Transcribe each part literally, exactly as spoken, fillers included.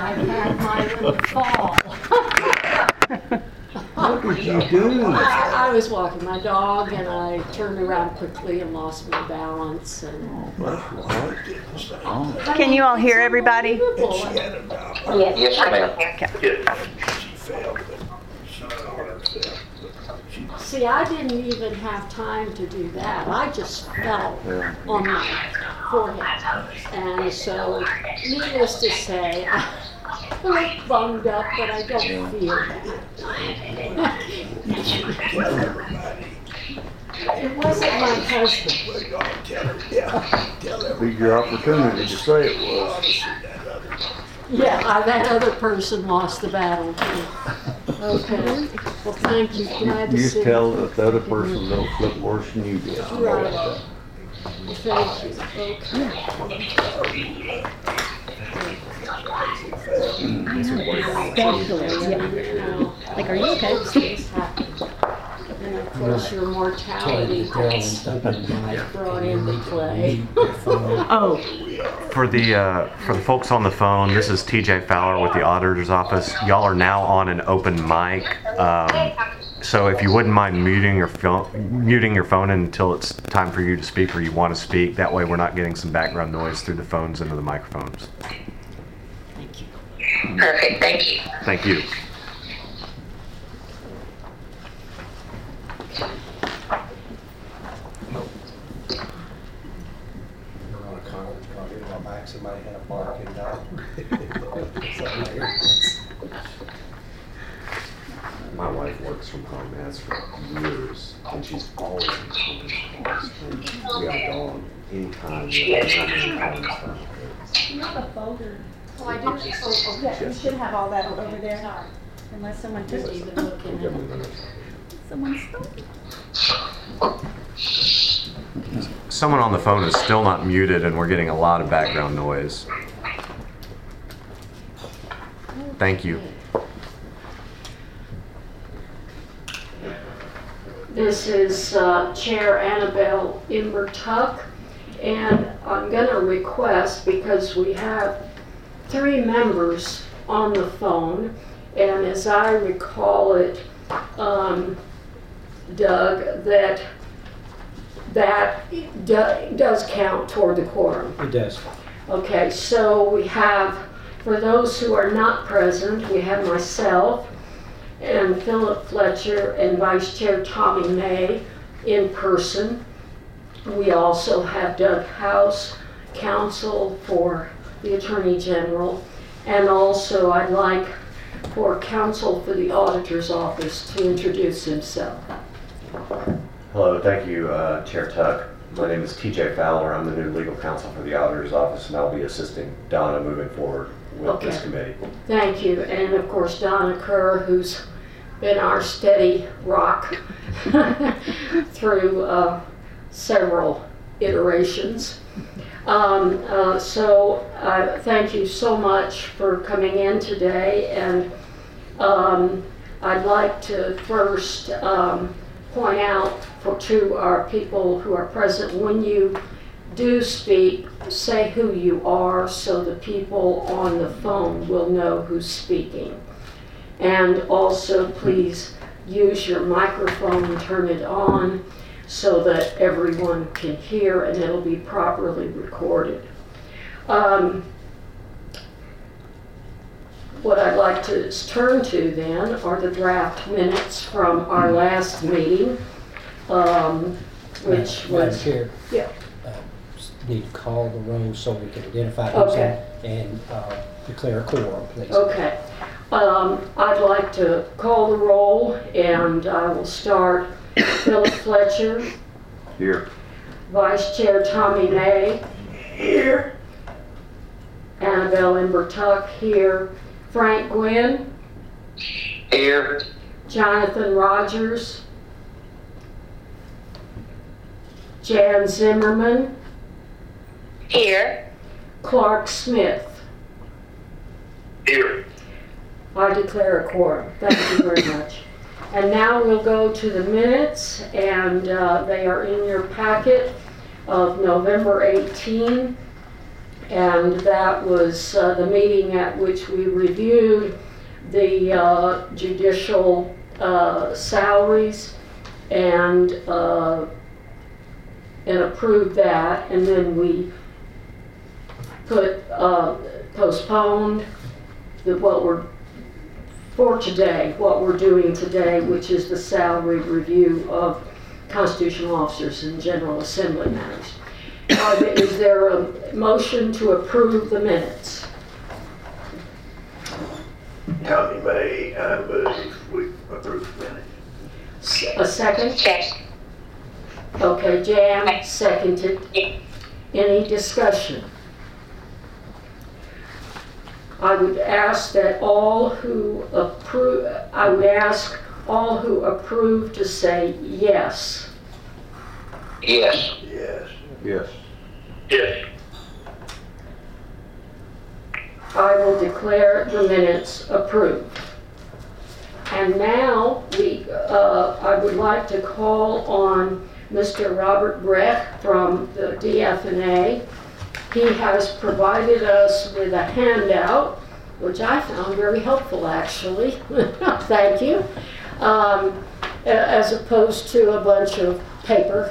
I had my little fall. What did you do? I, I was walking my dog and I turned around quickly and lost my balance. And Oh, Can you all hear everybody? Yes, Yes, ma'am. See, I didn't even have time to do that. I just fell on my forehead. And so, needless to say, I look bummed up, but I don't feel that. It wasn't my husband. be your opportunity to say it was. Yeah, I, that other person lost the battle too. Okay. Well, thank you. Glad to You see tell that the other person don't flip worse than you did. Right. Thank you. Okay. Like, are you okay? And of course, your mortality gets brought into play. Oh, For the uh, for the folks on the phone, this is T J Fowler with the auditor's office. Y'all are now on an open mic, um, so if you wouldn't mind muting your phone, muting your phone until it's time for you to speak or you want to speak. That way, we're not getting some background noise through the phones into the microphones. Thank you. Perfect, thank you. Thank you. We're on a conference call here while back somebody had a barking dog. My wife works from home, has for years, and she's always in conference calls. And we have a dog anytime we have a conference call. you have a folder. Oh, I do. Oh, okay. Yeah, you should have all that over there. Unless someone took Didn't it. even look in it. Someone stole it. Someone on the phone is still not muted, and we're getting a lot of background noise. Thank you. This is uh, Chair Annabelle Imbertuck, and I'm going to request, because we have three members on the phone, and as I recall it, um, Doug, that that do, does count toward the quorum. It does. Okay, so we have, for those who are not present, we have myself and Philip Fletcher and Vice Chair Tommy May in person. We also have Doug House, counsel for the Attorney General, and also I'd like for counsel for the Auditor's Office to introduce himself. Hello, thank you, uh, Chair Tuck. My name is T J Fowler. I'm the new legal counsel for the auditor's office, and I'll be assisting Donna moving forward with Okay. this committee. Thank you, and of course Donna Kerr, who's been our steady rock through uh, several iterations. Um, uh, so uh, thank you so much for coming in today, and um, I'd like to first um, point out for to our people who are present, when you do speak, say who you are so the people on the phone will know who's speaking. And also please use your microphone and turn it on so that everyone can hear and it'll be properly recorded. Um, what I'd like to turn to then are the draft minutes from our last meeting, um, which Madam was, Chair, yeah, uh, need to call the roll so we can identify who's in Okay. and uh, declare a quorum, please. okay. Um, I'd like to call the roll, and I will start. Philip Fletcher. Here. Vice Chair Tommy May. Here. Annabelle Imbertuck here. Frank Gwynn. Here. Jonathan Rogers. Jan Zimmerman. Here. Clark Smith. Here. I declare a quorum. Thank you very much. And now we'll go to the minutes, and uh, they are in your packet of November eighteenth. and that was uh, the meeting at which we reviewed the uh, judicial uh, salaries and uh, and approved that, and then we put uh, postponed the what we're for today, what we're doing today, which is the salary review of constitutional officers and General Assembly matters. Uh, is there a motion to approve the minutes? Tommy May, I move we approve the minutes. S- A second? Check. Okay, Jan seconded. Any discussion? I would ask that all who approve, I would ask all who approve to say yes. Yes. Yes. Yes. Yes. I will declare the minutes approved. And now we, uh, I would like to call on Mister Robert Breck from the D F N A. He has provided us with a handout, which I found very helpful, actually. Thank you. Um, as opposed to a bunch of paper.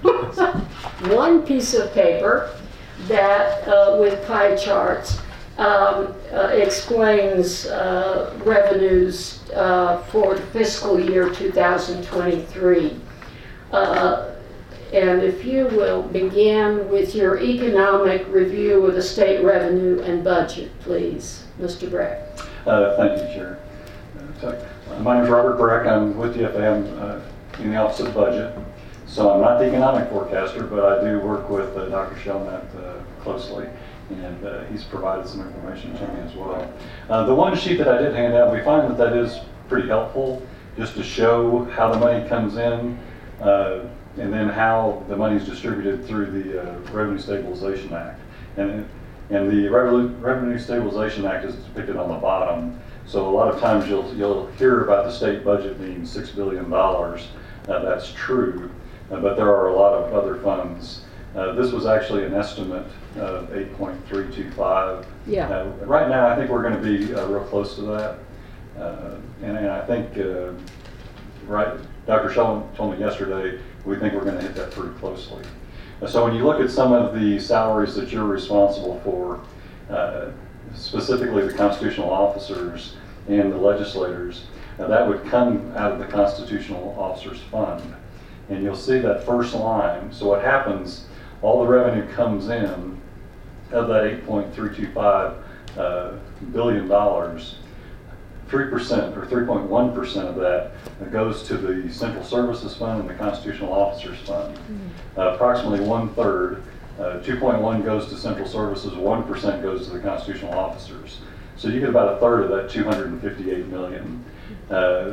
One piece of paper that, uh, with pie charts, um, uh, explains uh, revenues uh, for the fiscal year two thousand twenty-three. Uh, And if you will begin with your economic review of the state revenue and budget, please, Mister Breck. Uh, thank you, Chair. Uh, so, uh, my name is Robert Breck. I'm with D F A. I'm uh, in the Office of Budget. So I'm not the economic forecaster, but I do work with uh, Doctor Shelnut uh, closely, and uh, he's provided some information to me as well. Uh, the one sheet that I did hand out, we find that that is pretty helpful, just to show how the money comes in, uh, and then how the money is distributed through the uh, Revenue Stabilization Act. And, and the Revolu- Revenue Stabilization Act is depicted on the bottom. So a lot of times you'll, you'll hear about the state budget being six billion dollars. Uh, that's true, uh, but there are a lot of other funds. Uh, this was actually an estimate of eight point three two five. Yeah. Uh, right now, I think we're going to be uh, real close to that. Uh, and, and I think, uh, right, Doctor Sheldon told me yesterday, we think we're going to hit that pretty closely. Uh, so when you look at some of the salaries that you're responsible for, uh, specifically the constitutional officers and the legislators, uh, that would come out of the Constitutional Officers Fund. And you'll see that first line. So what happens, all the revenue comes in of that eight point three two five uh, billion dollars. three percent or three point one percent of that goes to the Central Services Fund and the Constitutional Officers Fund. Mm-hmm. Uh, approximately one third, uh, two point one goes to Central Services, one percent goes to the Constitutional Officers. So you get about a third of that two hundred fifty-eight million. Uh,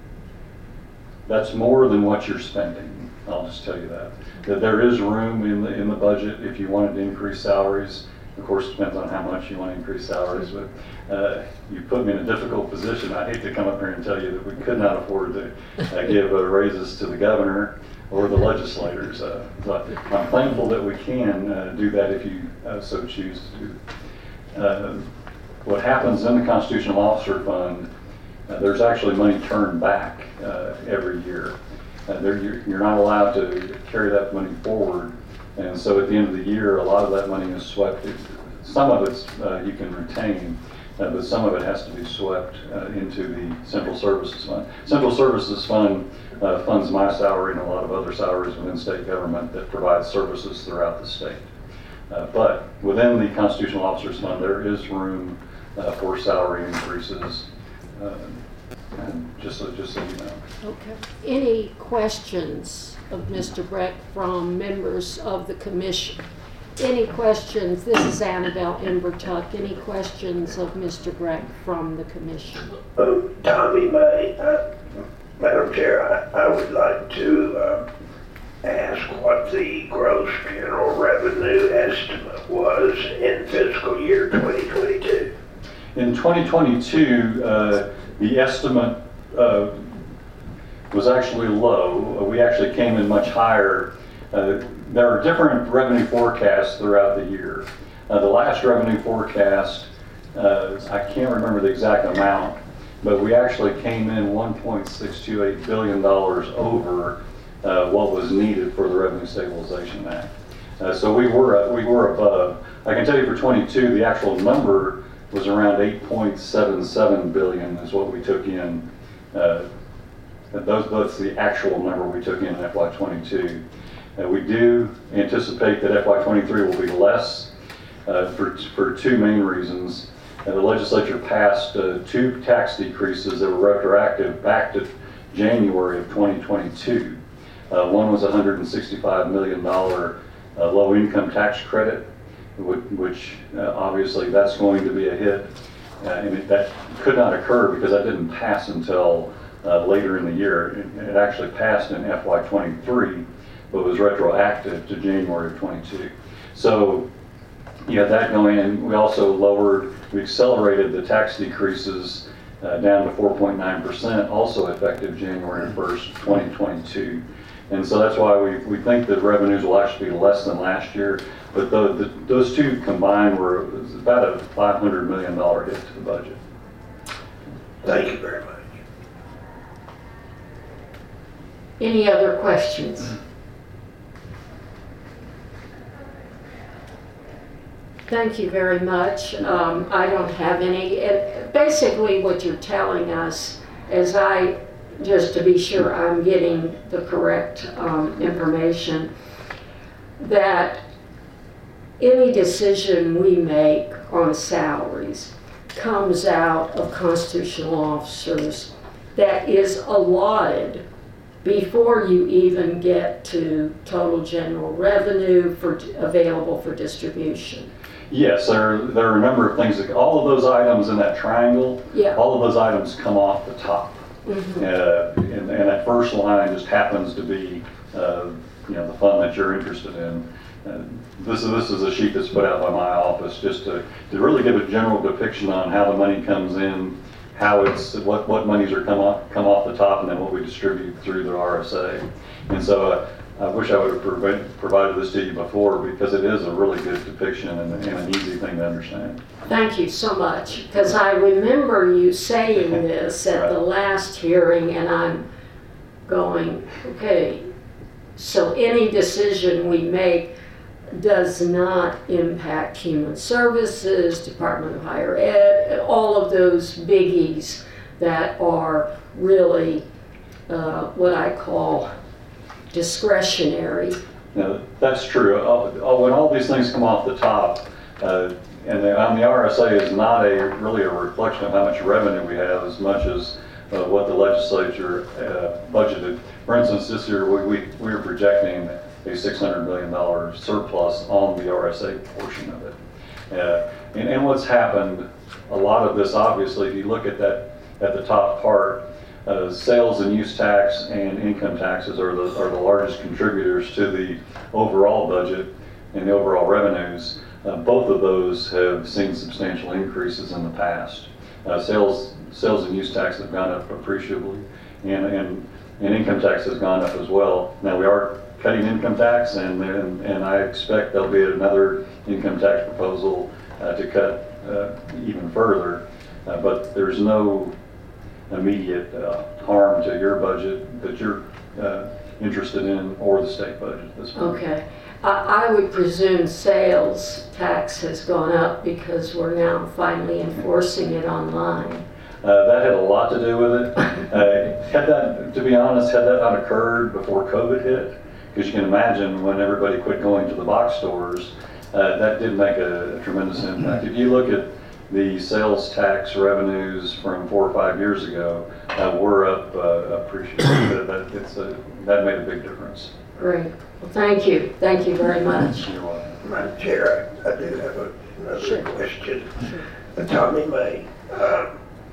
that's more than what you're spending. I'll just tell you that. That there is room in the in the budget if you wanted to increase salaries. Of course, it depends on how much you want to increase salaries, but uh, you put me in a difficult position. I hate to come up here and tell you that we could not afford to uh, give uh, raises to the governor or the legislators. Uh, but I'm thankful that we can uh, do that if you uh, so choose to do. Uh, what happens in the Constitutional Officer Fund, uh, there's actually money turned back uh, every year. Uh, there, you're, you're not allowed to carry that money forward. And so at the end of the year, a lot of that money is swept. Some of it's uh, you can retain, uh, but some of it has to be swept uh, into the Central Services Fund. Central Services Fund uh, funds my salary and a lot of other salaries within state government that provide services throughout the state. Uh, but within the Constitutional Officers Fund, there is room uh, for salary increases. Uh, and just so, just so you know. Okay. Any questions of Mister Breck from members of the commission? Any questions? This is Annabelle Embertuck. Any questions of Mister Breck from the commission? Um, Tommy May, uh, Madam Chair, I, I would like to uh, ask what the gross general revenue estimate was in fiscal year twenty twenty-two. In twenty twenty-two, uh, the estimate uh, was actually low. We actually came in much higher. Uh, there are different revenue forecasts throughout the year. Uh, the last revenue forecast, uh, I can't remember the exact amount, but we actually came in one point six two eight billion dollars over uh, what was needed for the Revenue Stabilization Act. Uh, so we were uh, we were above. I can tell you for twenty-two, the actual number was around eight point seven seven billion is what we took in. Uh, those, that's the actual number we took in F Y twenty-two. Uh, we do anticipate that F Y twenty-three will be less uh, for, for two main reasons. Uh, the legislature passed uh, two tax decreases that were retroactive back to January of twenty twenty-two. Uh, one was a one hundred sixty-five million dollars uh, low income tax credit, which, which uh, obviously that's going to be a hit. Uh, and it, that could not occur because that didn't pass until uh, later in the year. It, it actually passed in F Y twenty-three, but was retroactive to January of twenty-two. So you had that going in. We also lowered, we accelerated the tax decreases uh, down to four point nine percent, also effective January first, twenty twenty-two. And so that's why we, we think the revenues will actually be less than last year. But the, the, those two combined were about a five hundred million dollars hit to the budget. Thank you very much. Any other questions? Thank you very much. Um, I don't have any. And basically what you're telling us, as I, just to be sure I'm getting the correct um, information, that any decision we make on salaries comes out of constitutional officers that is allotted before you even get to total general revenue for available for distribution. Yes, there, there are a number of things, that, all of those items in that triangle, Yeah. all of those items come off the top. Mm-hmm. Uh, and, and that first line just happens to be, uh, you know, the fund that you're interested in. Uh, this is this is a sheet that's put out by my office just to, to really give a general depiction on how the money comes in, how it's what what monies are come off come off the top, and then what we distribute through the R S A. And so uh, I wish I would have provi provided this to you before, because it is a really good depiction and, and an easy thing to understand. Thank you so much, because I remember you saying this at Right. the last hearing, and I'm going, okay, so any decision we make does not impact Human Services, Department of Higher Ed, all of those biggies that are really uh, what I call discretionary. Now, that's true. All, when all these things come off the top, uh, and the, on the R S A is not a really a reflection of how much revenue we have as much as uh, what the legislature uh, budgeted. For instance, this year we, we, we are projecting a six hundred million dollars surplus on the R S A portion of it. Uh, and, and what's happened, a lot of this, obviously, if you look at that at the top part, uh, sales and use tax and income taxes are the, are the largest contributors to the overall budget and the overall revenues. Uh, both of those have seen substantial increases in the past. Uh, sales, sales and use tax have gone up appreciably, and, and, and income tax has gone up as well. Now, we are cutting income tax, and, and, and I expect there'll be another income tax proposal uh, to cut uh, even further, uh, but there's no immediate uh, harm to your budget that you're uh, interested in, or the state budget at this point. Okay. I, I would presume sales tax has gone up because we're now finally enforcing it online. Uh, that had a lot to do with it. Uh, had that, to be honest, had that not occurred before COVID hit, because you can imagine when everybody quit going to the box stores, uh, that did make a, a tremendous impact. If you look at the sales tax revenues from four or five years ago, uh, we're up uh, appreciably. that, it's a, that made a big difference. Great. Well, thank you. Thank you very much. You're welcome. Madam Chair, I, I do have a, another Sure. question. Uh, Tommy May, um,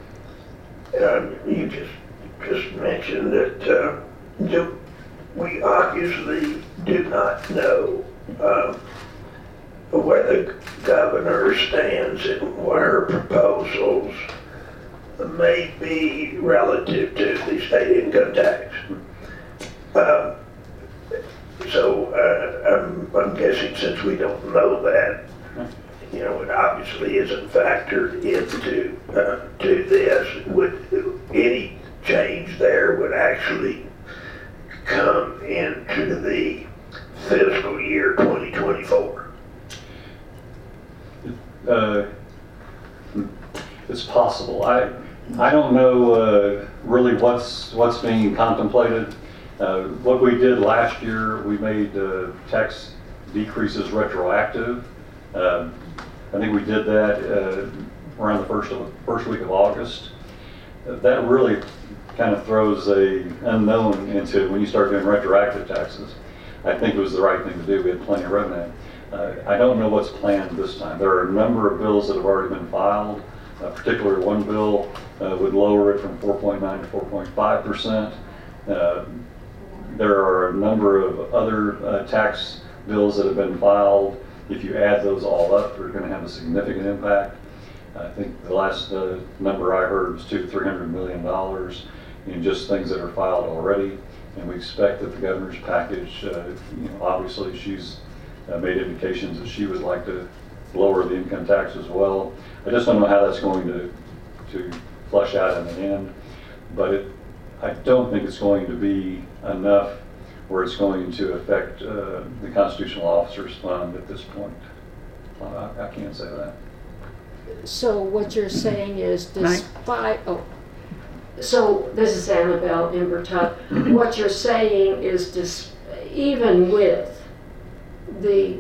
um, you just just mentioned that uh, do, we obviously do not know um, where the governor stands and what her proposals may be relative to the state income tax. Um, so uh, I'm, I'm guessing, since we don't know that, you know, it obviously isn't factored into uh, to this. Would any change there would actually come into the fiscal year twenty twenty-four? Uh, it's possible. I I don't know uh, really what's what's being contemplated. Uh, what we did last year, we made uh, tax decreases retroactive. Uh, I think we did that uh, around the first of, first week of August. Uh, that really kind of throws a unknown into when you start doing retroactive taxes. I think it was the right thing to do. We had plenty of revenue. Uh, I don't know what's planned this time. There are a number of bills that have already been filed. Uh, particularly one bill uh, would lower it from four point nine to four point five percent. Uh, there are a number of other uh, tax bills that have been filed. If you add those all up, they're going to have a significant impact. I think the last uh, number I heard was two to three hundred million dollars in just things that are filed already. And we expect that the governor's package, uh, you know, obviously she's uh, made indications that she would like to lower the income tax as well. I just don't know how that's going to to flush out in the end, but it, I don't think it's going to be enough where it's going to affect uh, the Constitutional Officers Fund at this point. Uh, I, I can't say that. So what you're saying is despite, oh, so this is Annabelle Imbertuck. What you're saying is dis, even with the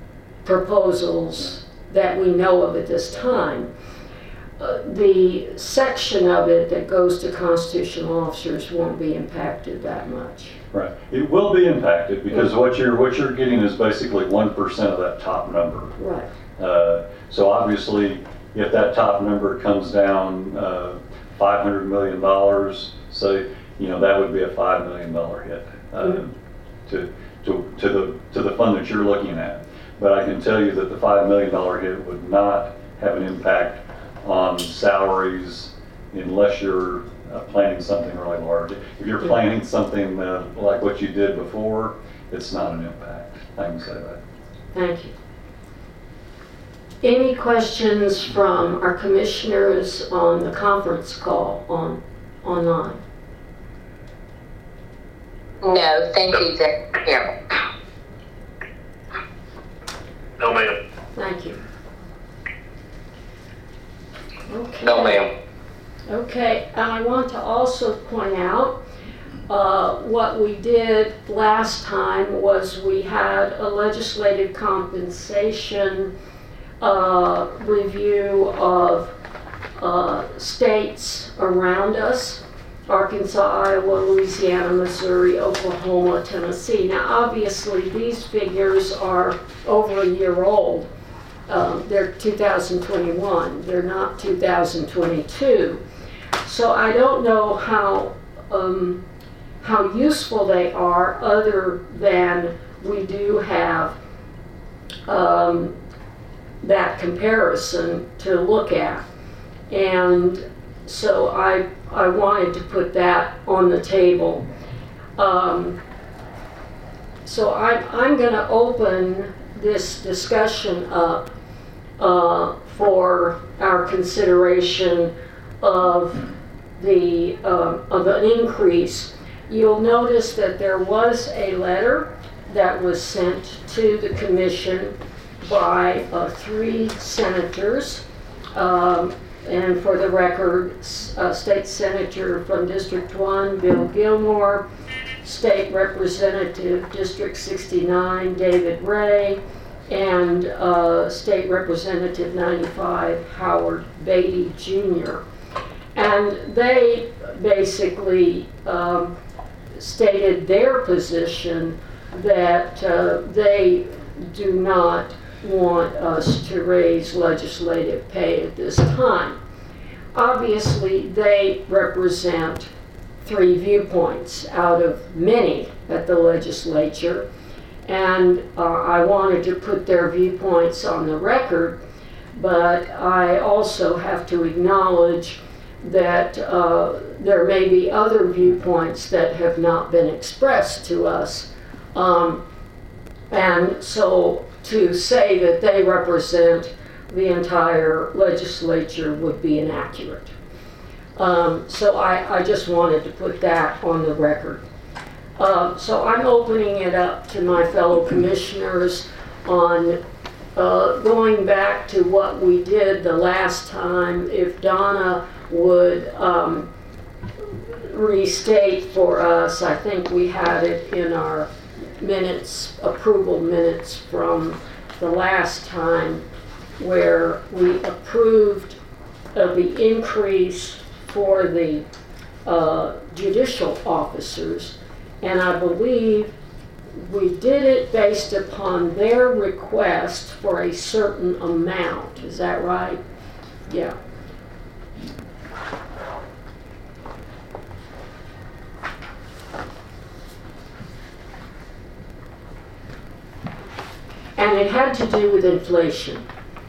proposals that we know of at this time, uh, the section of it that goes to constitutional officers won't be impacted that much. Right. It will be impacted because mm-hmm. what you're what you're getting is basically one percent of that top number. Right. Uh, so obviously, if that top number comes down uh, five hundred million dollars, say, you know, that would be a five million dollar hit uh, mm-hmm. to to to the to the fund that you're looking at. But I can tell you that the five million dollar hit would not have an impact on salaries unless you're uh, planning something really large. If you're planning something uh, like what you did before, it's not an impact. I can say that. Thank you. Any questions from our commissioners on the conference call on online? No, thank you, Chair. No, ma'am. Thank you. Okay. No, ma'am. Okay, and I want to also point out uh, what we did last time was we had a legislative compensation uh, review of uh, states around us: Arkansas, Iowa, Louisiana, Missouri, Oklahoma, Tennessee. Now, obviously, these figures are over a year old. Um, they're two thousand twenty-one. They're not two thousand twenty-two. So I don't know how um, how useful they are, other than we do have um, that comparison to look at. And so I I wanted to put that on the table. Um, so I, I'm going to open this discussion up uh, for our consideration of the uh, of an increase. You'll notice that there was a letter that was sent to the commission by uh, three senators. Um, And for the record, uh, State Senator from District one, Bill Gilmore, State Representative District sixty-nine, David Ray, and uh, State Representative ninety-five, Howard Beatty, Junior And they basically um, stated their position that uh, they do not want us to raise legislative pay at this time. Obviously, they represent three viewpoints out of many at the legislature, and uh, I wanted to put their viewpoints on the record, but I also have to acknowledge that uh, there may be other viewpoints that have not been expressed to us. Um, and so to say that they represent the entire legislature would be inaccurate. Um, so I, I just wanted to put that on the record. Uh, so I'm opening it up to my fellow commissioners on uh, going back to what we did the last time. If Donna would um, restate for us, I think we had it in our minutes, approval minutes from the last time, where we approved of the increase for the uh, judicial officers, and I believe we did it based upon their request for a certain amount. Is that right? Yeah. And it had to do with inflation.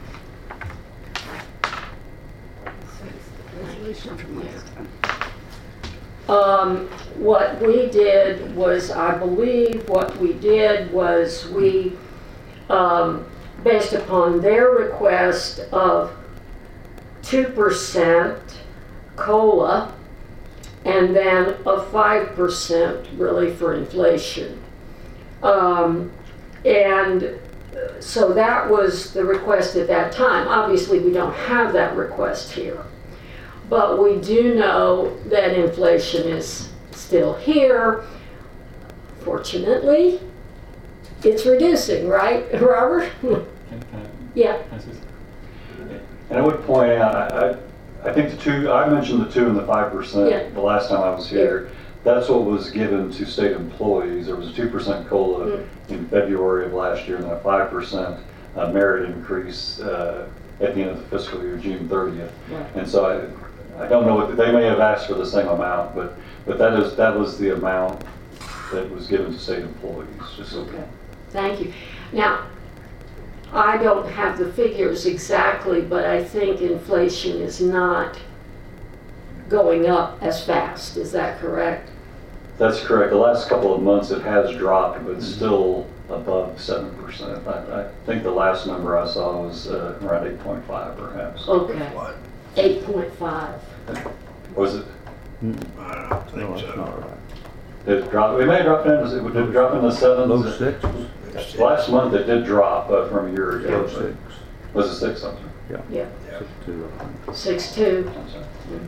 Um, what we did was, I believe what we did was we, um, based upon their request of two percent COLA and then a five percent really for inflation. Um, and so that was the request at that time. Obviously, we don't have that request here. But we do know that inflation is still here. Fortunately, it's reducing, right, Robert? Yeah. And I would point out, I, I, I think the two, I mentioned the two and the five percent Yeah. the last time I was here. That's what was given to state employees. There was a two percent COLA Mm. in February of last year, and then a five percent uh, merit increase uh, at the end of the fiscal year, June thirtieth. Right. And so I, I don't know what, they may have asked for the same amount, but, but that is, that was the amount that was given to state employees. Just so Okay, thank you. Now, I don't have the figures exactly, but I think inflation is not going up as fast. Is that correct? That's correct. The last couple of months it has dropped, but still above seven percent. I, I think the last number I saw was uh, around eight point five perhaps. Okay, eight point five. Was it? I don't think No, that's so. not right. Did it drop? We may have dropped into, it did it drop in the sevens? Low sixes, Last month it did drop uh, from a year ago. low but- six, Was it six something? Yeah, six two, I think. six two. I'm sorry.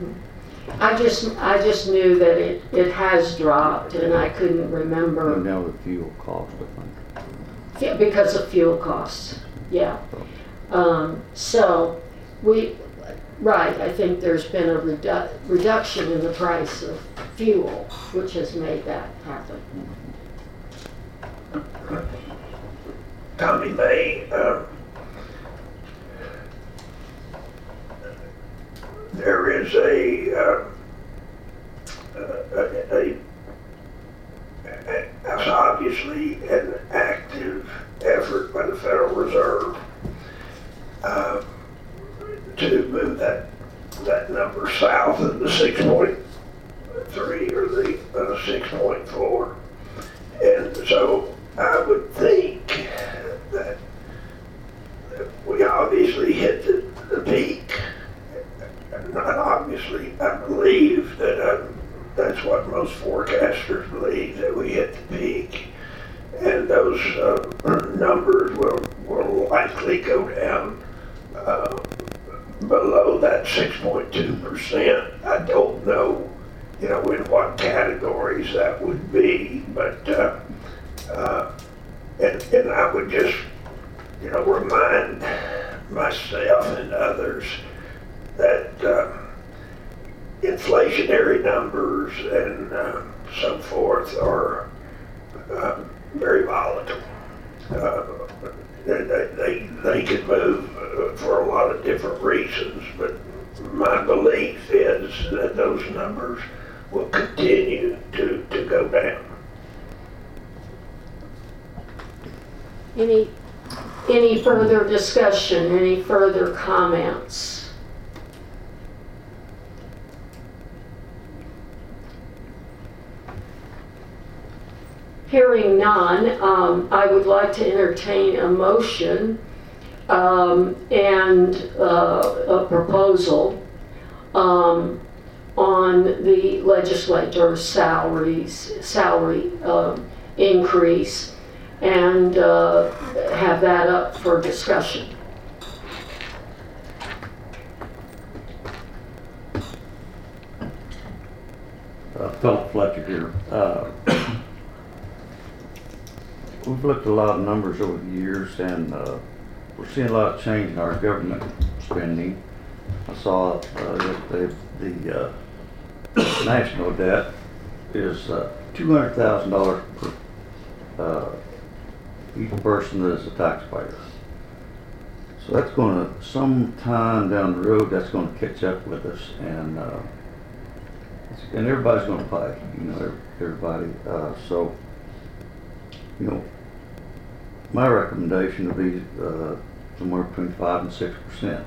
I just, I just knew that it, it has dropped, and I couldn't And remember, now the fuel cost, I think. yeah, because of fuel costs, yeah. Um, so, we, right, I think there's been a redu- reduction in the price of fuel, which has made that happen. Tommy May, um, there is a, uh, a, a, a, a obviously an active effort by the Federal Reserve uh, to move that that number south of the six point three or the uh, six point four, and so I would think that we obviously hit the, the peak. Not obviously, I believe that uh, that's what most forecasters believe, that we hit the peak, and those uh, numbers will, will likely go down uh, below that six point two percent. I don't know, you know, in what categories that would be, but uh, uh, and, and I would just, you know, remind myself and others that uh, inflationary numbers and uh, so forth are uh, very volatile. Uh, they, they, they can move uh, for a lot of different reasons, but my belief is that those numbers will continue to, to go down. Any, any further discussion, any further comments? Hearing none, um, I would like to entertain a motion um, and uh, a proposal um, on the legislator's salaries, salary um, increase, and uh, have that up for discussion. Uh, Philip Fletcher here. Uh, we've looked at a lot of numbers over the years, and uh, we're seeing a lot of change in our government spending. I saw uh, that the, the uh, national debt is uh, two hundred thousand dollars per uh, each person that is a taxpayer. So that's going to, sometime down the road, that's going to catch up with us, and uh, and everybody's going to pay, you know, everybody. Uh, so, you know, my recommendation would be uh, somewhere between five and six percent.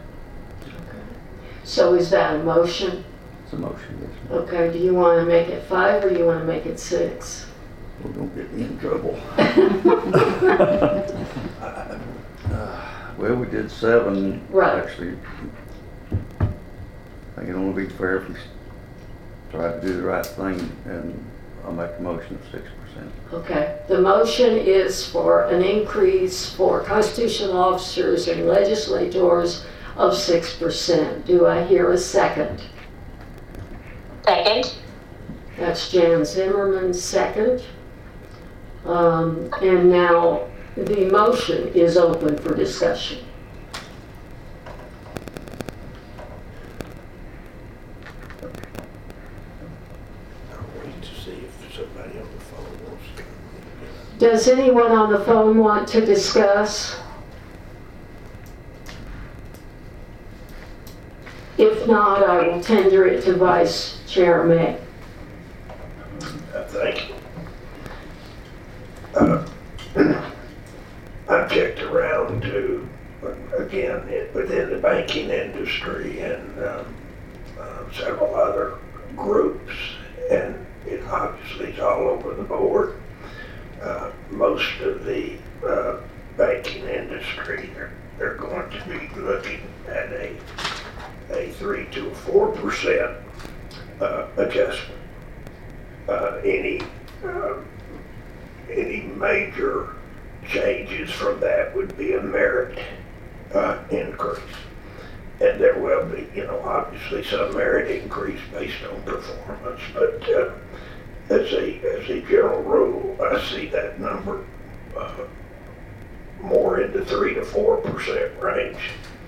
So is that a motion? It's a motion, yes. Okay, do you want to make it five or do you want to make it six? Well, don't get me in trouble. Well, we did seven. Right. Actually, I think it only be fair if we try to do the right thing, and I'll make a motion of six percent. Okay, the motion is for an increase for constitutional officers and legislators of six percent. Do I hear a second? Second. That's Jan Zimmerman's second. Um, and now the motion is open for discussion. I'll wait to see if somebody on the phone wants to. Does anyone on the phone want to discuss? If not, I will tender it to Vice Chair May. Uh, thank you. Uh, I've checked around to, again, it- within the banking industry and um, uh, several other groups, and it obviously is all over the board. Uh, most of the uh, banking industry, they're, they're going to be looking at a a three to a four percent uh, adjustment. Uh, any uh, any major changes from that would be a merit uh, increase, and there will be, you know, obviously some merit increase based on performance. But uh, as a as a general rule, I see that number uh, more in the three to four percent range.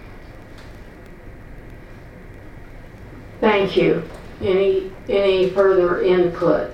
Thank you. Any, any further input?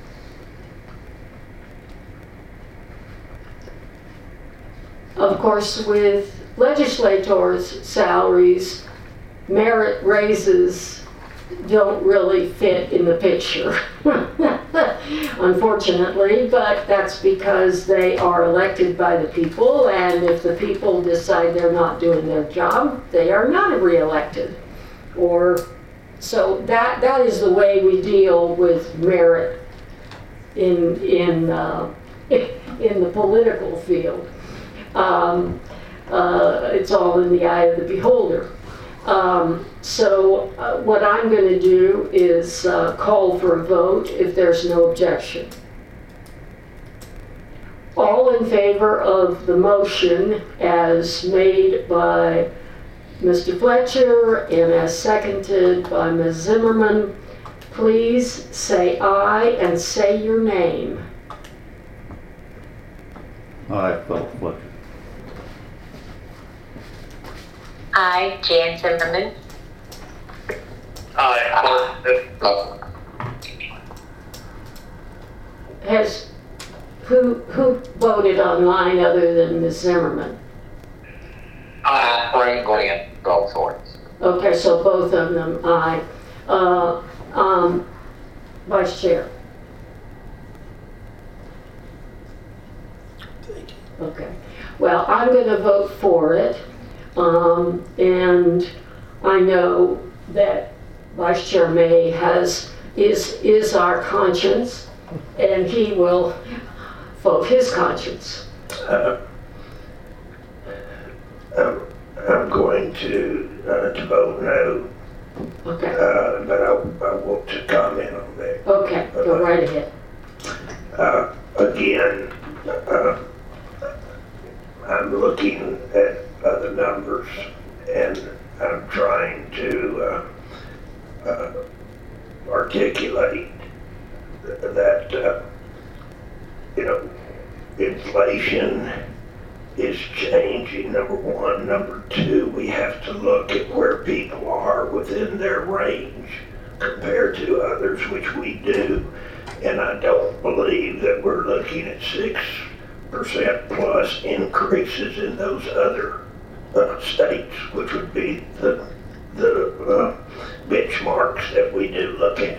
Of course, with legislators' salaries, merit raises don't really fit in the picture, unfortunately, but that's because they are elected by the people, and if the people decide they're not doing their job, they are not reelected. Or So that that is the way we deal with merit in in uh, in the political field. Um, uh, it's all in the eye of the beholder. Um, so uh, what I'm going to do is uh, call for a vote if there's no objection. All in favor of the motion as made by Mister Fletcher and as seconded by Miz Zimmerman, please say aye and say your name. Aye, Philip Fletcher. I, Jan Zimmerman. Aye. Has, who, who voted online other than Miz Zimmerman? Aye. Frank Glenn, Goldthorpe. Okay, so both of them aye. Uh, um, Vice Chair. Thank you. Okay. Well, I'm going to vote for it. Um, and I know that Vice Chair May has is is our conscience, and he will vote his conscience. Uh, I'm, I'm going to, uh, to vote no, Okay, uh, but I, I want to comment on that. okay, go right ahead. Uh, again, uh, I'm looking at other numbers and I'm trying to uh, uh, articulate that, uh, you know, inflation is changing, number one. Number two, we have to look at where people are within their range compared to others, which we do. And I don't believe that we're looking at six percent plus increases in those other uh, states, which would be the, the uh, benchmarks that we do look at.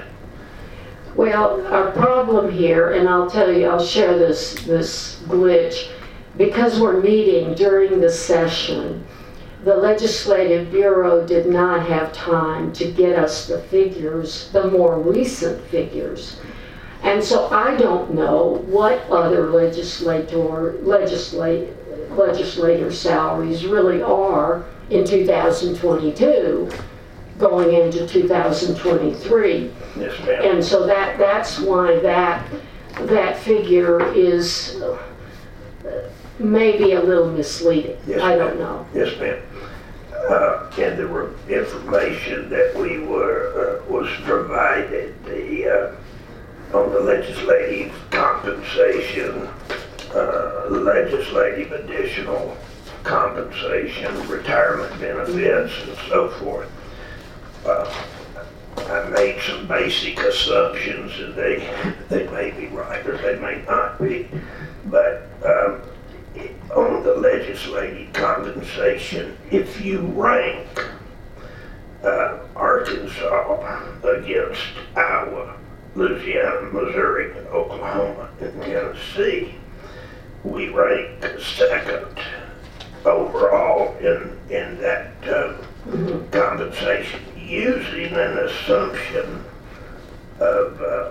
Well, our problem here, and I'll tell you, I'll share this, this glitch, because we're meeting during the session, the Legislative Bureau did not have time to get us the figures, the more recent figures. And so I don't know what other legislator, legislate, legislator salaries really are in two thousand twenty-two, going into two thousand twenty-three. Yes, ma'am. And so that, that's why that, that figure is uh, maybe a little misleading. Yes, I don't ma'am. know. Yes, ma'am. Uh, and the re- information that we were, uh, was provided, the, uh, on the legislative compensation, uh, legislative additional compensation, retirement benefits, and so forth. Uh, I made some basic assumptions, and they they may be right or they may not be. But um, on the legislative compensation, if you rank uh, Arkansas against Iowa, Louisiana, Missouri, Oklahoma, and Tennessee, we rank second overall in, in that uh, mm-hmm. compensation, using an assumption of uh,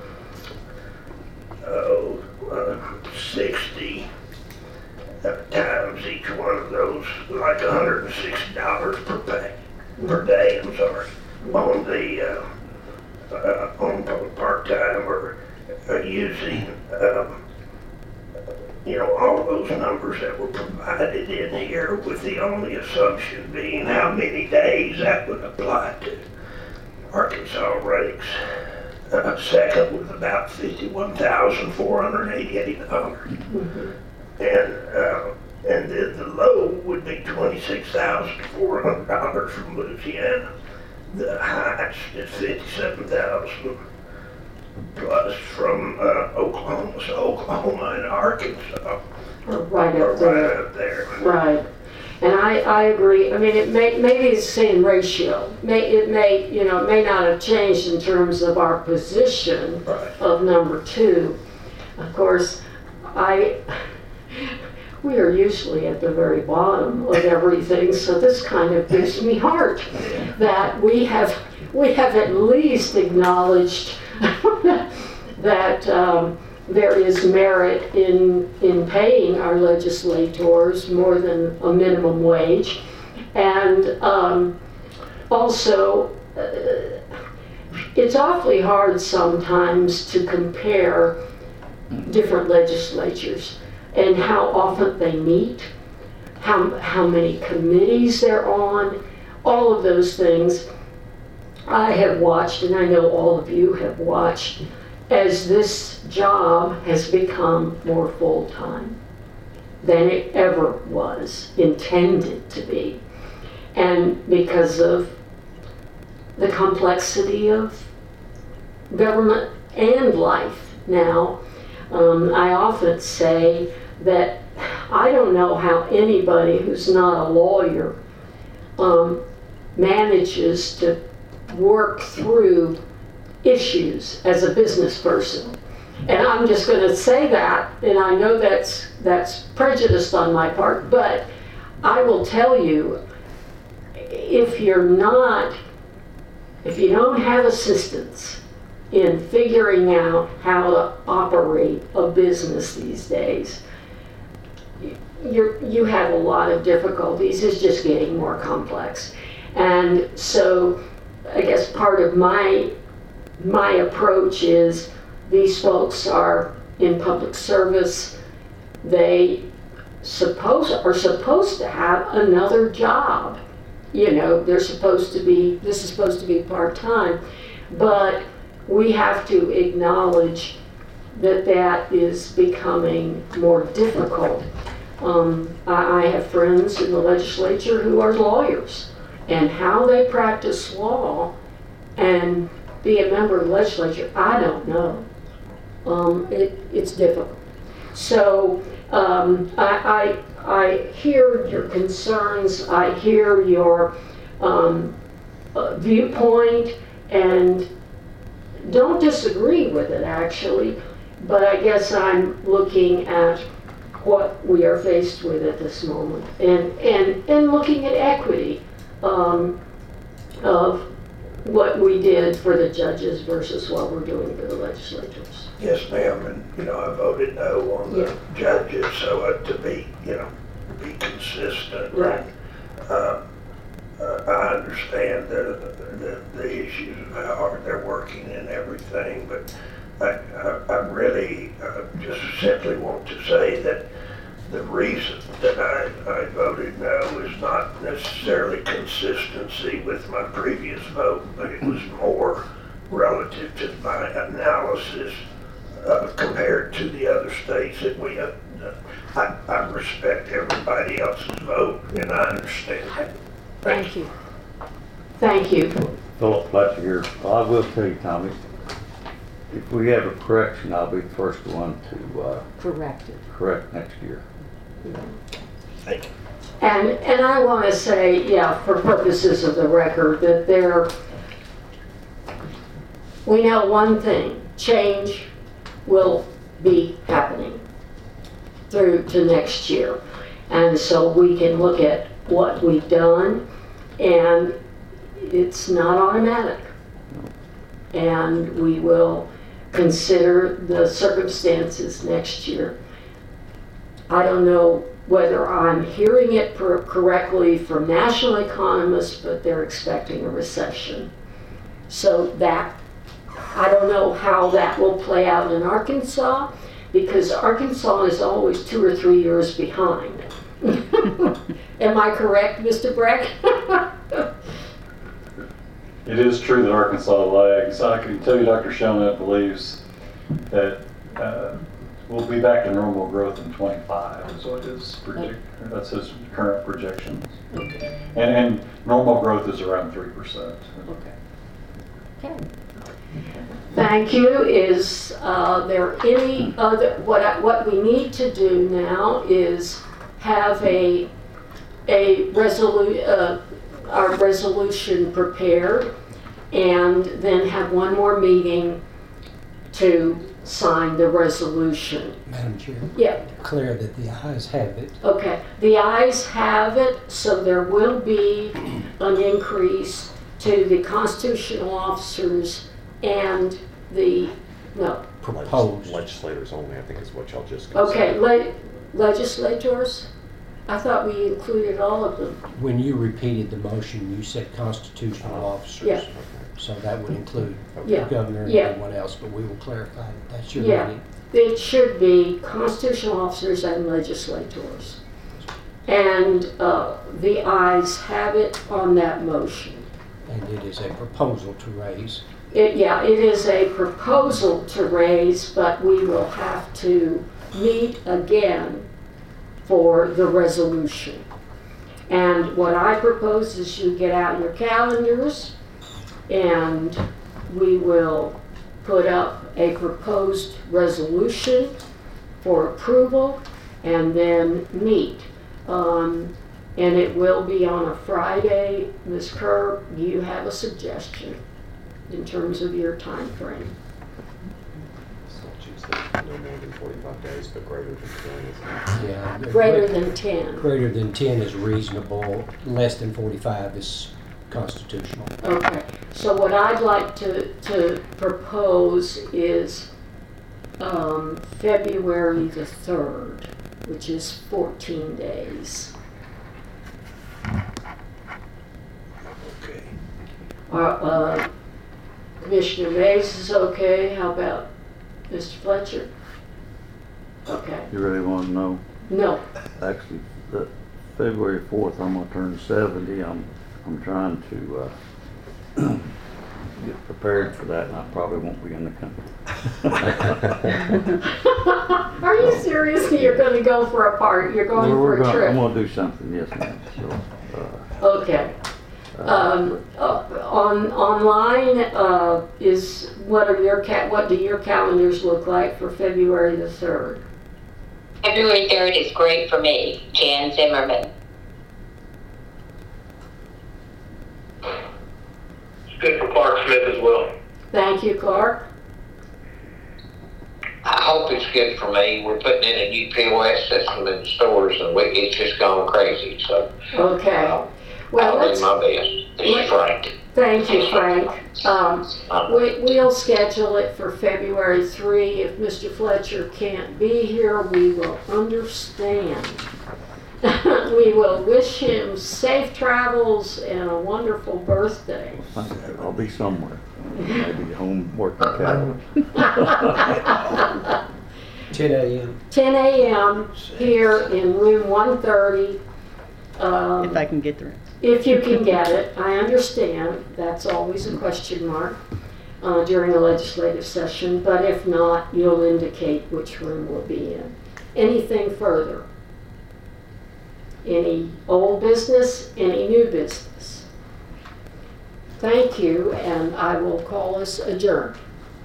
oh, uh, sixty uh, times each one of those, like one hundred sixty dollars per pay, per day, I'm sorry, on the uh, Uh, on part-time, or uh, using, um, you know, all those numbers that were provided in here, with the only assumption being how many days that would apply to. Arkansas ranks uh, second with about fifty-one thousand four hundred eighty-eight dollars. Mm-hmm. And, uh, and then the low would be twenty-six thousand four hundred dollars from Louisiana. The highest is fifty-seven thousand plus from uh, Oklahoma. So Oklahoma and Arkansas are right are up there. Right up there. Right. And I, I agree. I mean, it may maybe it's the same ratio. May it may you know it may not have changed in terms of our position right. of number two. Of course, I. We are usually at the very bottom of everything, so this kind of gives me heart that we have we have at least acknowledged that um, there is merit in in paying our legislators more than a minimum wage, and um, also uh, it's awfully hard sometimes to compare different legislatures and how often they meet, how, how many committees they're on, all of those things I have watched, and I know all of you have watched, as this job has become more full-time than it ever was intended to be. And because of the complexity of government and life now, um, I often say that I don't know how anybody who's not a lawyer um, manages to work through issues as a business person. And I'm just going to say that, and I know that's that's prejudiced on my part, but I will tell you, if you're not, if you don't have assistance in figuring out how to operate a business these days, you're, you have a lot of difficulties. It's just getting more complex. And so I guess part of my, my approach is these folks are in public service. They suppose, are supposed to have another job. You know, they're supposed to be, this is supposed to be part-time, but we have to acknowledge that that is becoming more difficult. Um, I, I have friends in the legislature who are lawyers, and how they practice law and be a member of the legislature, I don't know. Um, it, it's difficult. So um, I, I, I hear your concerns, I hear your um, uh, viewpoint, and don't disagree with it actually, but I guess I'm looking at what we are faced with at this moment, and, and, and looking at equity um, of what we did for the judges versus what we're doing for the legislators. Yes, ma'am, and, you know, I voted no on the Yeah. judges, so uh, to be, you know, be consistent. Right. Uh, uh, I understand the, the, the issues of how hard they're working and everything, but I, I, I really uh, just simply want to say that the reason that I, I voted no is not necessarily consistency with my previous vote, but it was more relative to my analysis uh, compared to the other states that we have. I, I respect everybody else's vote, and I understand that. Thank you. Thank you. Philip Fletcher here. Well, I will tell you, Tommy, if we have a correction, I'll be the first one to uh, Correct it. correct next year. Thank you. And, and I want to say, yeah, for purposes of the record, that there, we know one thing, change will be happening through to next year. And so we can look at what we've done, and it's not automatic. And we will consider the circumstances next year. I don't know whether I'm hearing it per correctly from national economists, but they're expecting a recession. So that, I don't know how that will play out in Arkansas, because Arkansas is always two or three years behind. Am I correct, Mister Breck? It is true that Arkansas lags. I can tell you Doctor Shonut believes that uh, we'll be back to normal growth in twenty-five is what his predict, that's his current projections. Okay. And, and normal growth is around three percent. Okay. Okay. Thank you. Is uh, there any other, what, I, what we need to do now is have a, a resolu uh, our resolution prepared, and then have one more meeting to sign the resolution. Madam Chair, Yeah. declare that the ayes have it. Okay. The ayes have it, so there will be an increase to the constitutional officers and the, no, Proposed. Legislators only, I think is what y'all just considered. okay, le legislators? I thought we included all of them. When you repeated the motion, you said constitutional officers. Yeah. So that would include Yeah. the governor and Yeah. everyone else, but we will clarify that that's your Yeah. meeting. It should be constitutional officers and legislators. And uh, the ayes have it on that motion. And it is a proposal to raise. It, yeah, it is a proposal to raise, but we will have to meet again for the resolution. And what I propose is you get out your calendars, and we will put up a proposed resolution for approval and then meet. Um, and it will be on a Friday. Miz Kerr, do you have a suggestion in terms of your time frame? So Tuesday, no more than forty-five days, but greater than ten. Yeah. Greater than ten. Greater than ten is reasonable, less than forty-five is constitutional. Okay, so what I'd like to, to propose is um, February the third. which is fourteen days. Okay. Uh, uh, Commissioner Mays is okay. How about Mister Fletcher? Okay. You really want to know? No. Actually, the February fourth, I'm gonna turn seventy. I'm, I'm trying to, uh, get prepared for that, and I probably won't be in the country. Are you serious? You're going to go for a party? You're going We're for a gonna- trip? I'm gonna do something, yes, ma'am. So, uh, Okay. Um, uh, on online uh, is what are your ca- what do your calendars look like for February the third? February third is great for me, Jan Zimmerman. It's good for Clark Smith as well. Thank you, Clark. I hope it's good for me. We're putting in a new P O S system in the stores and we, it's just gone crazy, so. Okay. uh, Well, I'll let's, do my best. This is Frank. thank you, Frank. Um, we, we'll schedule it for February third. If Mister Fletcher can't be here, we will understand. We will wish him safe travels and a wonderful birthday. thank you. I'll be somewhere. Maybe home working cattle. ten A M ten A M here in room one thirty. Um, If I can get the rest. If you can get it, I understand, that's always a question mark uh, during a legislative session, but if not, you'll indicate which room we'll be in. Anything further? Any old business, any new business? Thank you, and I will call us adjourned.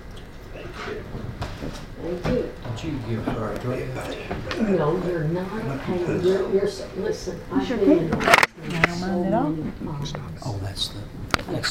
Thank you. Did you give her a draft? No, you're not paying, you're, you're, listen, I've Sure been can. in I don't mind at all. so many times. Oh, that's the, that's